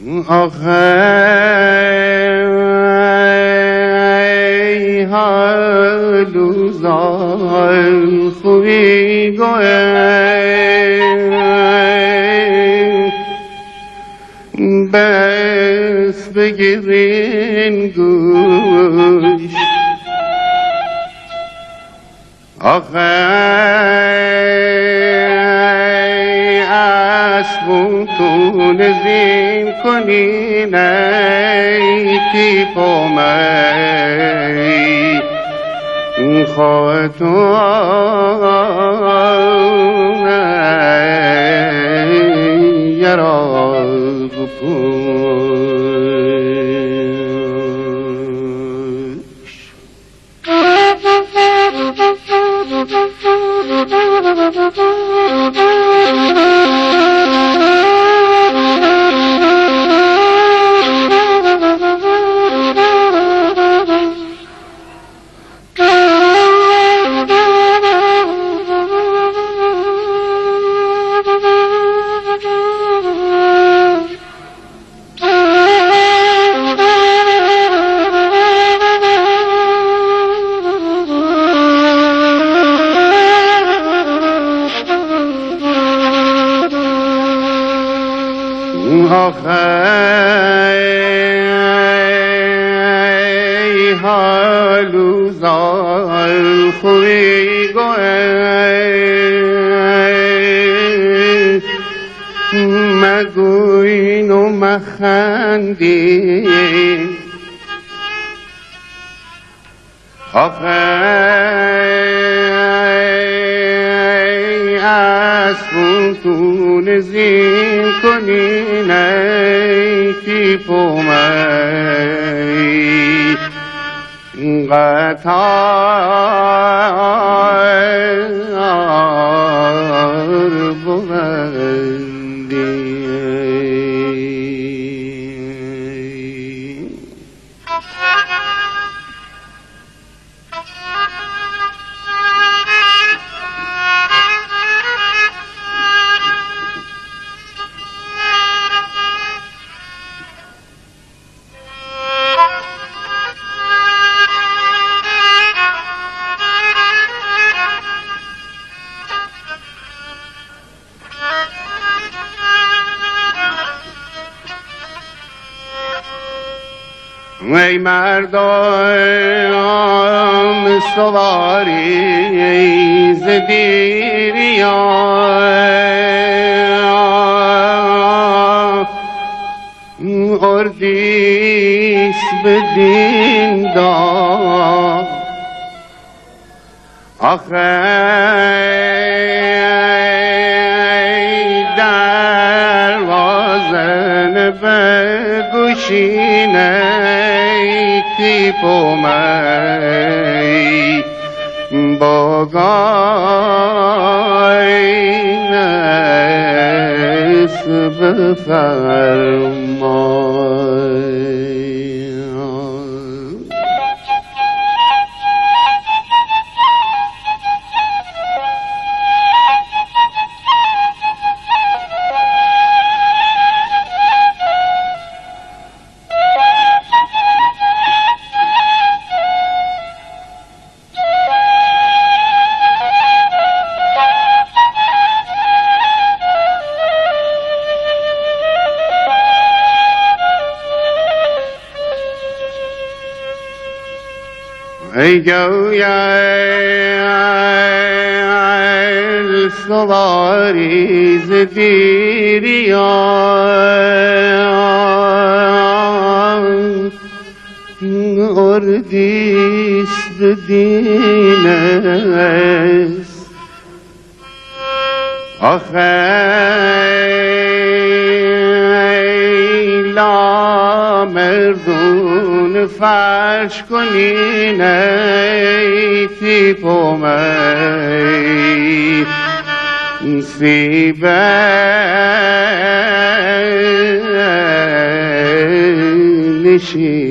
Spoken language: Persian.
آخه حالو زال خوی گوه بس بگیرین گوش آخه اسبوتون زین کنین ای تیپومی خواهتون یرا بپوش آخه حالو زال خوی گوه مگوین و مخندین آخه اسبوتون زین کنین ای تیپومی قطار بوندی ای مردم سواری ز دیریان اردیس بدین داد آخه دروازه بگوشینه تیپومی باگاینس بفرمای ای گویل سواری ز دیریان اردیس بدینست آخه لا مردون فرش کنین ای تیپومی سیبه نشین